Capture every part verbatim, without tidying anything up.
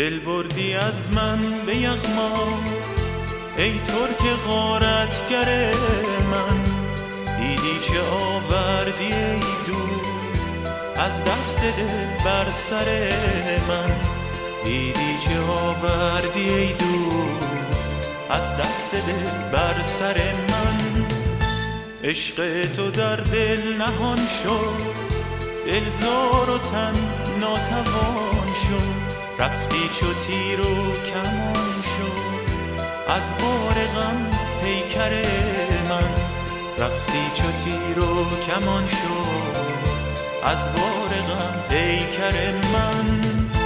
دل بردی از من به یغما، ای ترک غارتگر من. دیدی چه آوردی ای دوست از دست دل بر سر من. دیدی چه آوردی ای دوست از دست دل بر سر من. عشق تو در دل نهان شد، دل زار و تن ناتوان شد. رفتی چو تیر و کمان شد از بار غم پیکر من. رفتی چو تیر و کمان شد از بار غم پیکر من.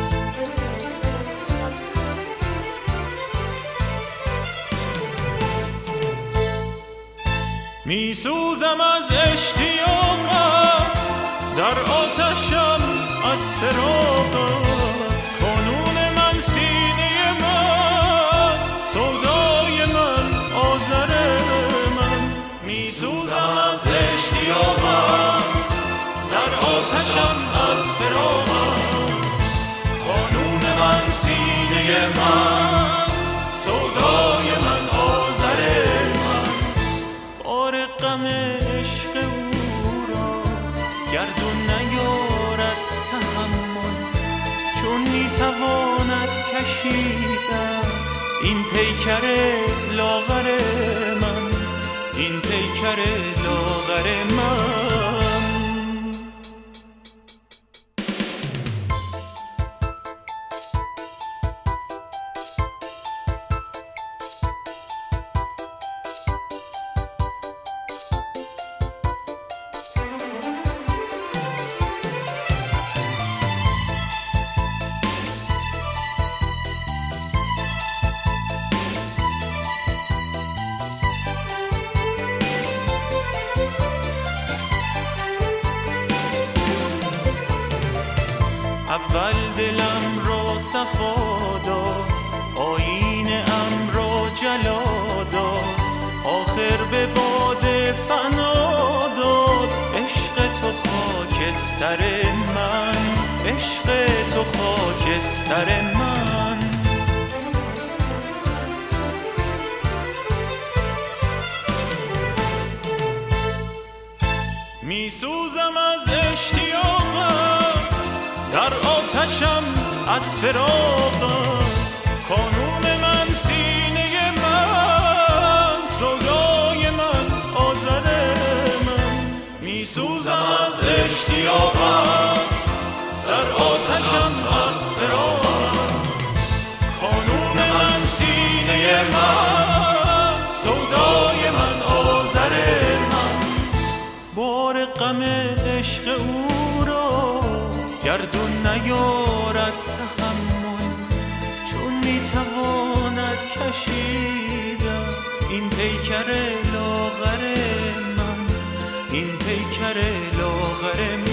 می سوزم از اشتیاقت، در آتشم از فراقت. کانون من سینه من، سودای من آذر من. می سوزم از اشتیاقت، در آتشم از فراقت. کانون من سینه من، سودای من آذر من. بار غم عشق او را گردون نیارد تحمل، چون میتواند کشیدن این پیکر لاغر من. این پیکر لاغر من. اول دلم را صفا داد، آیینه ام را جلا داد. آخر به باد فنا داد عشق تو خاکستر من. عشق تو خاکستر من. می سوزم از اشتیاقت، در آتشم از فراقت. کانون من سینه من، سودای من آذر من. می سوزم از اشتیاقت، در آتشم از فراقت. کانون من سینه من، سودای من آذر من. بار غم عشق او را گردون نیارد تحمل، چون میتواند کشیدن این پیکر لاغر من. این پیکر لاغر من.